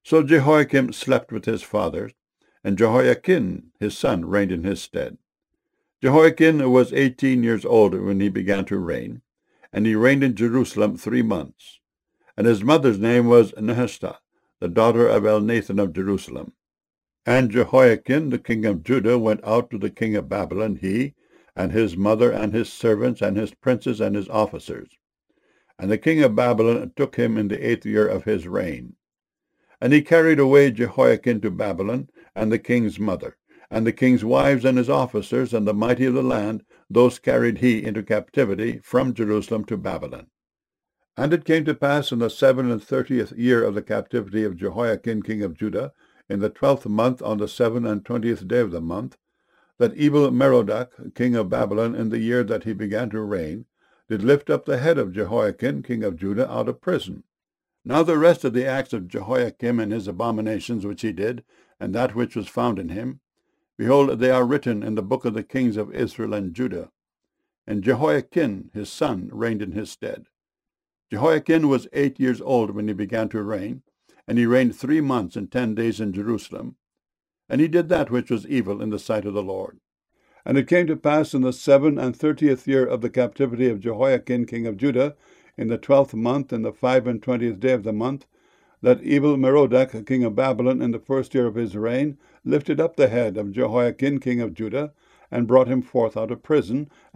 So Jehoiakim slept with his fathers, and Jehoiakim his son reigned in his stead. Jehoiakim was 18 years old when he began to reign, and he reigned in Jerusalem 3 months. And his mother's name was Nehushta, the daughter of Elnathan of Jerusalem. And Jehoiakim the king of Judah went out to the king of Babylon, he, and his mother, and his servants, and his princes, and his officers. And the king of Babylon took him in the 8th year of his reign. And he carried away Jehoiakim to Babylon, and the king's mother, and the king's wives, and his officers, and the mighty of the land, those carried he into captivity from Jerusalem to Babylon. And it came to pass in the 37th year of the captivity of Jehoiakim king of Judah, in the 12th month, on the 27th day of the month, that Evil-Merodach king of Babylon, in the year that he began to reign, did lift up the head of Jehoiakim king of Judah out of prison. Now the rest of the acts of Jehoiakim and his abominations which he did, and that which was found in him, behold, they are written in the book of the kings of Israel and Judah. And Jehoiakim his son reigned in his stead. Jehoiakim was 8 years old when he began to reign, and he reigned 3 months and 10 days in Jerusalem. And he did that which was evil in the sight of the Lord. And it came to pass in the 37th year of the captivity of Jehoiakim king of Judah, in the 12th month, in the 25th day of the month, that Evil-Merodach king of Babylon, in the 1st year of his reign, lifted up the head of Jehoiakim king of Judah, and brought him forth out of prison,